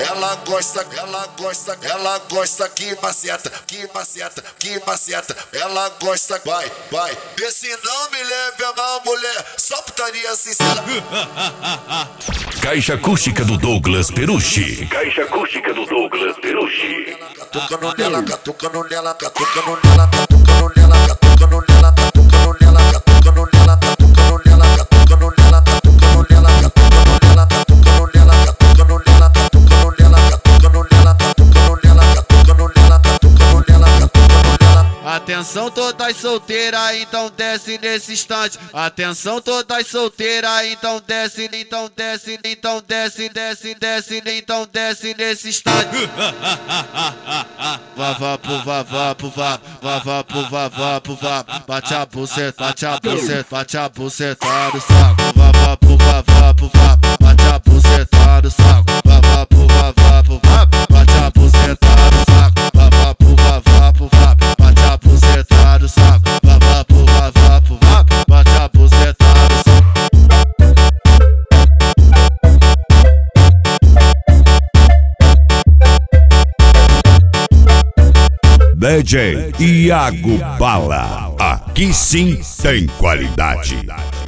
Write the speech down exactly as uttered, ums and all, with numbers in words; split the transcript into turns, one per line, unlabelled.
ela gosta, ela gosta, ela gosta que maceta, que maceta, que maceta, ela gosta, vai, vai. Vê se não me leve a mal, mulher, só putaria sincera.
Caixa acústica do Douglas Perucci. Caixa acústica do Douglas Perucci.
Catucando nela, catucando nela, catucando nela, catucando nela, catucando nela, catucando nela, catucando nela, catucando nela, catucando nela, catucando nela, catucando nela, catucando nela, catucando nela, catucando nela, catucando nela, catucando nela, catucando nela, catucando nela, catucando nela.
Atenção todas solteiras, então desce nesse instante. Atenção todas solteiras, então desce, então desce, então desce, desce, desce, então desce nesse instante. Vá, vá, pu, vá, vá, pu, vá, vá, vá, pu, vá, vá, pu, vá. Bate a buceta, bate a buceta, bate a buceta no saco. Vá, vá, pu, vá, vá, pu, vá. Bate a buceta no saco. Vá, vá, pu, vá, vá, pu, vá. Bate a buceta no saco. Vá, vá, pu, vá, vá, pu, vá. Bate a buceta no saco. Vá, vá, pu, vá, vá, pu, vá. Bate a buceta no saco.
D J Iago Bala. Aqui sim tem qualidade.